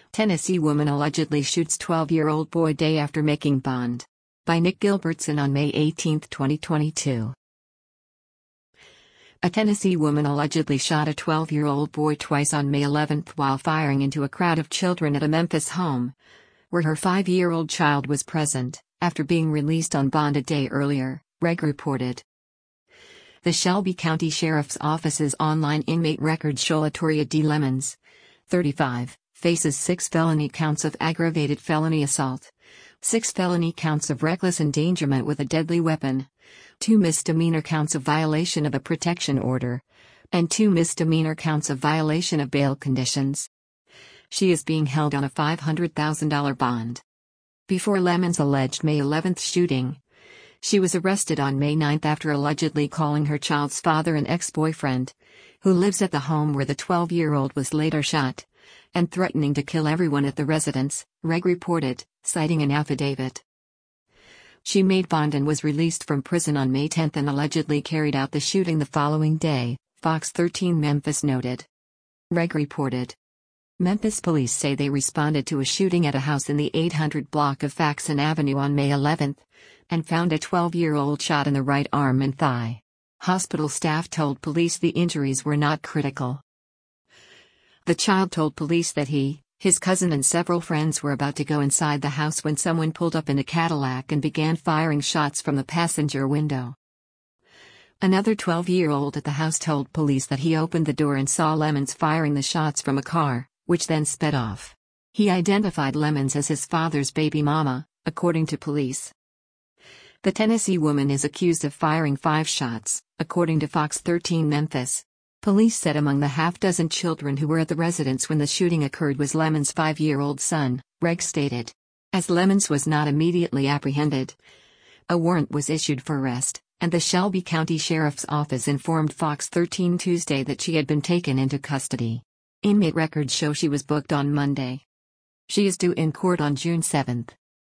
Tennessee woman allegedly shoots 12-year-old boy day after making bond. By Nick Gilbertson on May 18, 2022. A Tennessee woman allegedly shot a 12-year-old boy twice on May 11 while firing into a crowd of children at a Memphis home, where her 5-year-old child was present, after being released on bond a day earlier, Reg reported. The Shelby County Sheriff's Office's online inmate records show Latoria D. Lemons, 35, faces 6 felony counts of aggravated felony assault, 6 felony counts of reckless endangerment with a deadly weapon, 2 misdemeanor counts of violation of a protection order, and 2 misdemeanor counts of violation of bail conditions. She is being held on a $500,000 bond. Before Lemons' alleged May 11 shooting, she was arrested on May 9 after allegedly calling her child's father an ex-boyfriend, who lives at the home where the 12-year-old was later shot, and threatening to kill everyone at the residence, Reg reported, citing an affidavit. She made bond and was released from prison on May 10 and allegedly carried out the shooting the following day, Fox 13 Memphis noted. Reg reported. Memphis police say they responded to a shooting at a house in the 800 block of Faxon Avenue on May 11, and found a 12-year-old shot in the right arm and thigh. Hospital staff told police the injuries were not critical. The child told police that he, his cousin and several friends were about to go inside the house when someone pulled up in a Cadillac and began firing shots from the passenger window. Another 12-year-old at the house told police that he opened the door and saw Lemons firing the shots from a car, which then sped off. He identified Lemons as his father's baby mama, according to police. The Tennessee woman is accused of firing 5 shots, according to Fox 13 Memphis. Police said among the half-dozen children who were at the residence when the shooting occurred was Lemons' 5-year-old son, Reg stated. As Lemons was not immediately apprehended, a warrant was issued for arrest, and the Shelby County Sheriff's Office informed Fox 13 Tuesday that she had been taken into custody. Inmate records show she was booked on Monday. She is due in court on June 7.